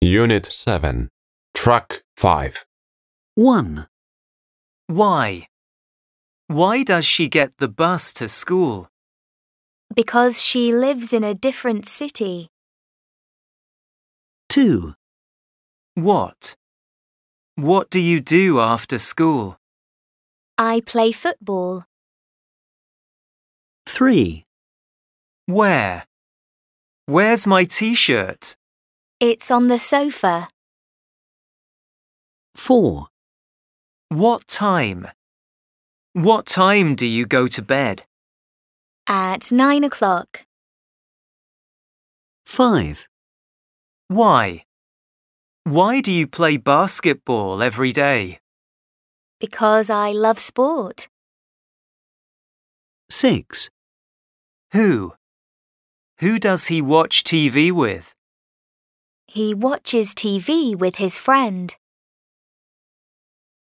Unit 7, Track 5. 1. Why? Why does she get the bus to school? Because she lives in a different city. 2. What? What do you do after school? I play football. 3. Where? Where's my t-shirt? It's on the sofa. 4. What time? What time do you go to bed? At 9 o'clock. 5. Why? Why do you play basketball every day? Because I love sport. 6. Who? Who does he watch TV with? He watches TV with his friend.